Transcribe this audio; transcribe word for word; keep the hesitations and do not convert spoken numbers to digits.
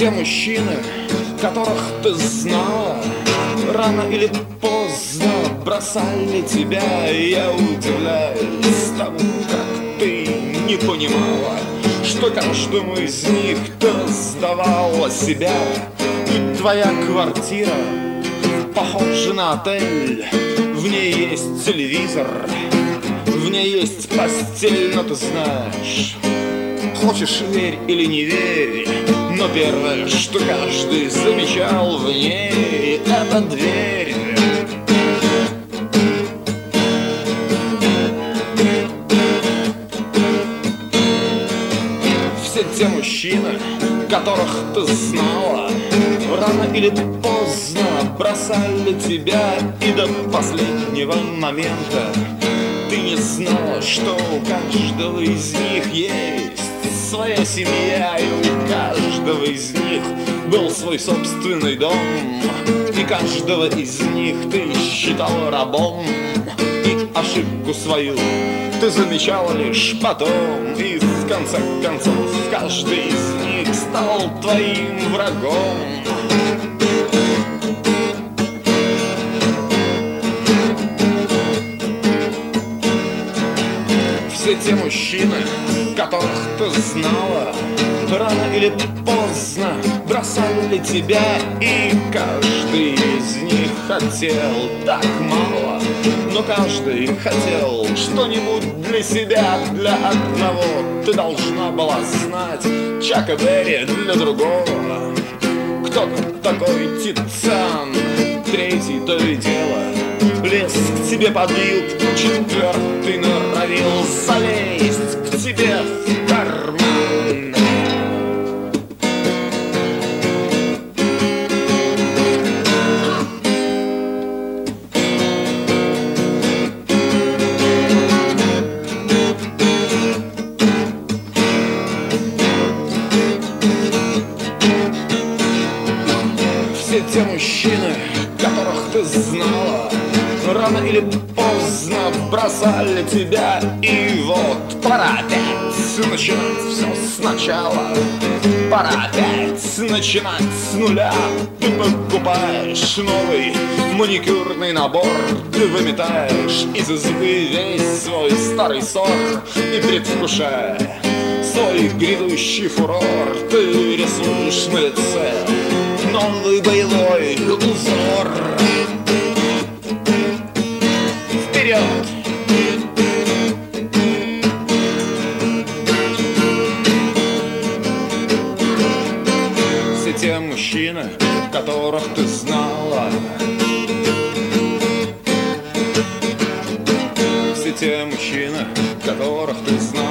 те мужчины, которых ты знала, рано или поздно бросали тебя. И я удивляюсь тому, как ты не понимала, что каждому из них ты раздавала себя. Ведь твоя квартира похожа на отель, в ней есть телевизор, в ней есть постель, но ты знаешь, хочешь верь или не верь, но первое, что каждый замечал в ней, это дверь. Все те мужчины, которых ты знала, рано или поздно бросали тебя. И до последнего момента ты не знала, что у каждого из них есть своя семья, и у каждого из них был свой собственный дом, и каждого из них ты считала рабом. И ошибку свою ты замечала лишь потом, и в конце концов каждый из них стал твоим врагом. Все те мужчины, которых ты знала, рано или поздно бросали тебя. И каждый из них хотел так мало, но каждый хотел что-нибудь для себя. Для одного ты должна была знать Чака Берри, для другого кто-то такой Тициан, третий то и дело лез к тебе под юбку, четвертый норовил залезть к тебе в карман. Все те мужчины, которых ты знала, рано или поздно бросали тебя. И вот пора опять начинать все сначала, пора опять начинать с нуля. Ты покупаешь новый маникюрный набор, ты выметаешь из избы весь свой старый ссор. И предвкушая свой грядущий фурор, ты рисуешь на лице новый боевой узор. Вперед! Все те мужчины, которых ты знала, все те мужчины, которых ты знала,